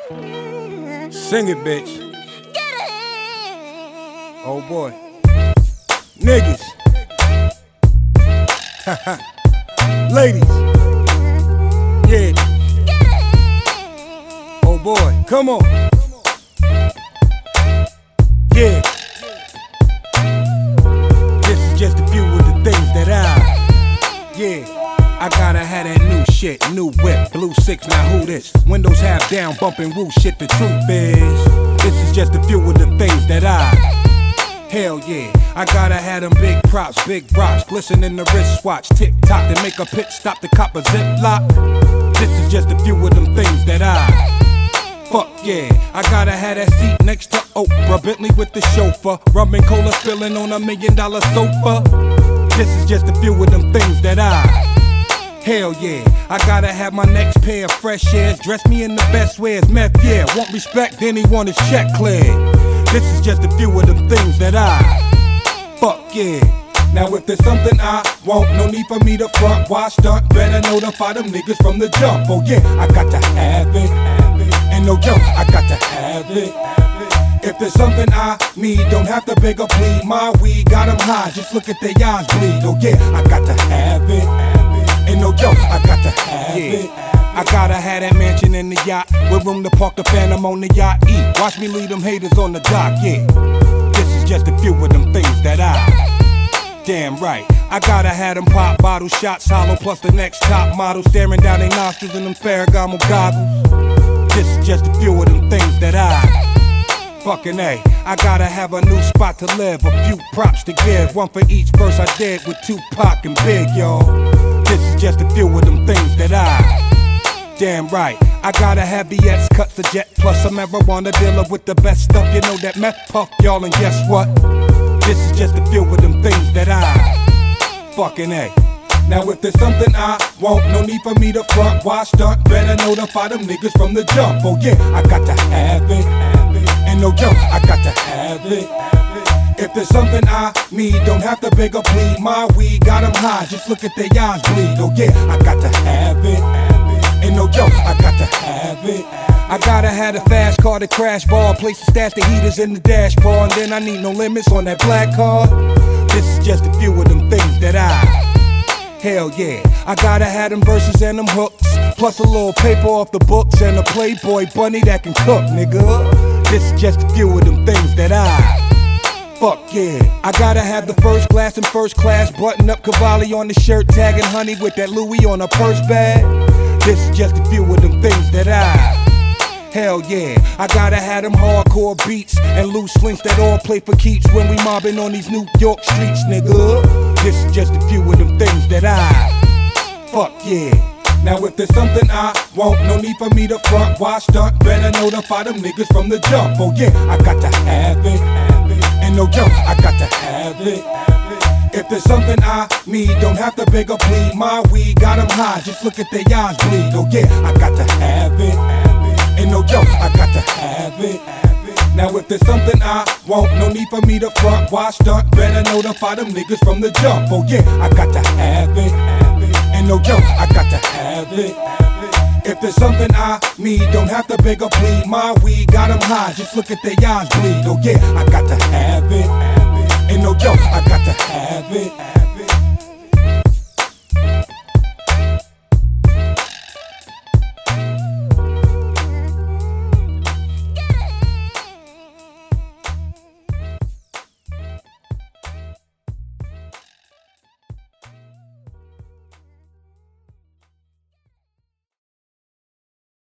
Sing it, bitch. Oh boy. Niggas. Ladies. Yeah. Oh boy. Come on. Yeah. This is just a few of the things that I gotta have that new shit, new whip, blue 6, now who this? Windows half down, bumping woo shit, the truth is this is just a few of the things that hell yeah, I gotta have them big props, big rocks, glistening the wristwatch, tick-tock, to make a pit stop, the cop a ziplock. This is just a few of them things that fuck yeah, I gotta have that seat next to Oprah, Bentley with the chauffeur, rum and cola spilling on $1 million sofa. This is just a few of them things that hell yeah, I gotta have my next pair of fresh airs, dress me in the best ways, meth yeah, want respect, then he want his check cleared. This is just a few of them things that fuck yeah. Now if there's something I want, no need for me to front, why stunt, better notify them niggas from the jump. Oh yeah, I got to have it, and no joke, I got to have it. If there's something I need, don't have to beg or plead, my weed got them high, just look at their eyes bleed. Oh yeah, I got to have it, and no joke, I got to have it. I gotta have that mansion in the yacht, with room to park the Phantom on the yacht. Eat, watch me leave them haters on the dock, yeah. This is just a few of them things that damn right. I gotta have them pop bottle shots, hollow plus the next top model, staring down their nostrils in them Ferragamo goggles. This is just a few of them things that fucking A. I gotta have a new spot to live, a few props to give, one for each verse I did with Tupac and Big, y'all. This is just a few of them things that damn right, I gotta have BS cuts, a jet plus a marijuana dealer with the best stuff. You know that meth puff, y'all, and guess what? This is just a few of them things that fucking A. Now if there's something I want, no need for me to front, why stunt, better notify them niggas from the jump. Oh yeah, I got to have it, and no joke, I got to have it. If there's something I need, don't have to beg or plead, my weed got them high, just look at their eyes bleed. Oh yeah, I got to have it, and no joke, I got to have it. I gotta have a fast car to crash bar, place to stash the heaters in the dashboard, and then I need no limits on that black card. This is just a few of them things that hell yeah, I gotta have them verses and them hooks, plus a little paper off the books and a Playboy bunny that can cook, nigga. This is just a few of them things that fuck yeah. I gotta have the first glass and first class, button up Cavalli on the shirt, tagging honey with that Louis on her purse bag. This is just a few of them things that hell yeah, I gotta have them hardcore beats and loose links that all play for keeps when we mobbing on these New York streets, nigga. This is just a few of them things that fuck yeah. Now if there's something I want, no need for me to front, why stunt, better notify them niggas from the jump. Oh yeah, I got to have it, and no joke, I got to have it. If there's something I need, don't have to beg or plead, my weed got them high, just look at their eyes bleed. Oh yeah, I got to have it, and no joke, I got to have it. Now if there's something I want, no need for me to front, why stunt, better notify them niggas from the jump. Oh yeah, I got to have it, and no joke, I got to have it. If there's something I need, don't have to beg or plead, my weed got them high, just look at their eyes bleed. Oh yeah, I got to have it, and no joke, I got to have it.